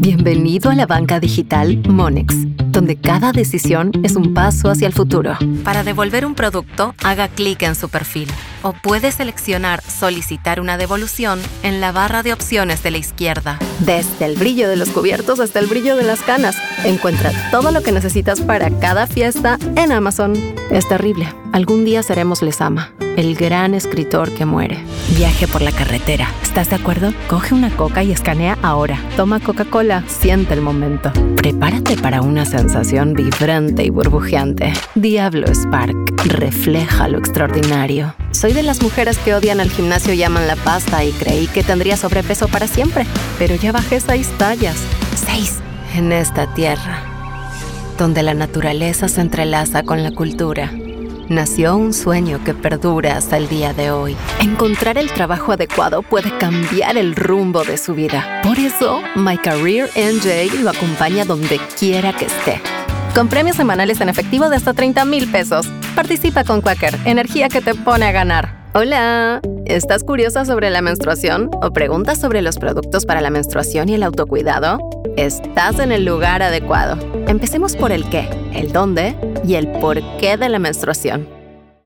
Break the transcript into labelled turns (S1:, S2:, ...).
S1: Bienvenido a la banca digital Monex, donde cada decisión es un paso hacia el futuro.
S2: Para devolver un producto, haga clic en su perfil o puede seleccionar Solicitar una devolución en la barra de opciones de la izquierda.
S1: Desde el brillo de los cubiertos hasta el brillo de las canas, encuentra todo lo que necesitas para cada fiesta en Amazon. Es terrible. Algún día seremos Lezama, el gran escritor que muere. Viaje por la carretera. ¿Estás de acuerdo? Coge una coca y escanea ahora. Toma Coca-Cola. Siente el momento. Prepárate para una sensación vibrante y burbujeante. Diablo Spark. Refleja lo extraordinario. Soy de las mujeres que odian al gimnasio y aman la pasta y creí que tendría sobrepeso para siempre. Pero ya bajé 6 tallas. 6. En esta tierra, donde la naturaleza se entrelaza con la cultura, nació un sueño que perdura hasta el día de hoy. Encontrar el trabajo adecuado puede cambiar el rumbo de su vida. Por eso, My Career NJ lo acompaña donde quiera que esté. Con premios semanales en efectivo de hasta 30,000 pesos. Participa con Quaker, energía que te pone a ganar. Hola, ¿estás curiosa sobre la menstruación o preguntas sobre los productos para la menstruación y el autocuidado? Estás en el lugar adecuado. Empecemos por el qué, el dónde y el por qué de la menstruación.